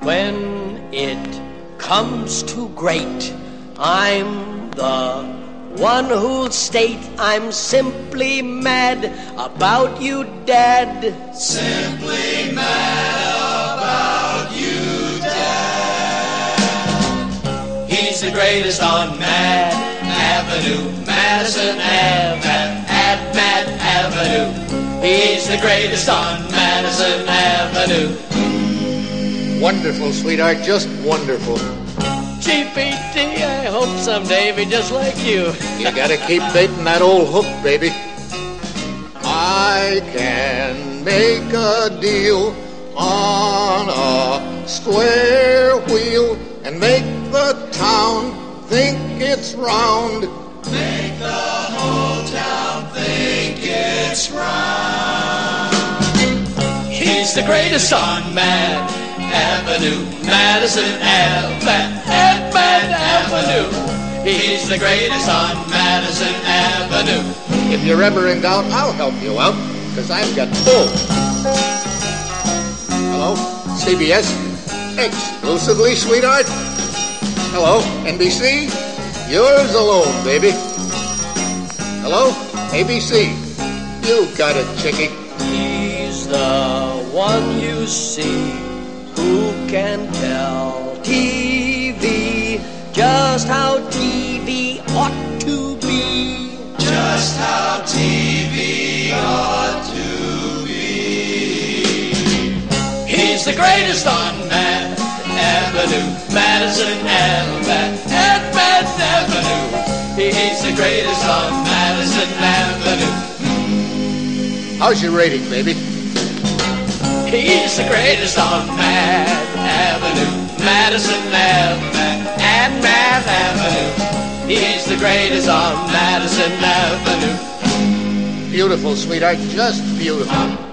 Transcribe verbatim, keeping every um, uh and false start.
When it comes to great, I'm the one who'll state I'm simply mad about you, Dad. Simply mad about you, Dad. He's the greatest on Mad Avenue, Madison Ave, at Mad Avenue. He's the greatest on Madison Avenue. Wonderful, sweetheart, just wonderful. G P T, I hope someday be just like you. You gotta keep baiting that old hook, baby. I can make a deal on a square wheel and make the town think it's round. Make the whole town think it's round. He's the greatest on Mad Avenue, Madison Ave, at Mad Avenue. He's the greatest on Madison Avenue. If you're ever in doubt, I'll help you out, because I've got pull. Hello, C B S? Exclusively, sweetheart? Hello, N B C? Yours alone, baby. Hello, A B C? You got it, chickie. He's the one you see who can tell T V just how T V ought to be. Just how T V ought to be. He's the greatest on Mad Avenue, Madison Ave, at Mad Avenue. He's the greatest on Madison Avenue. How's your rating, baby? He's the greatest on Mad Avenue, Madison Ave, at Mad Avenue. He's the greatest on Madison Avenue. Beautiful, sweetheart, just beautiful.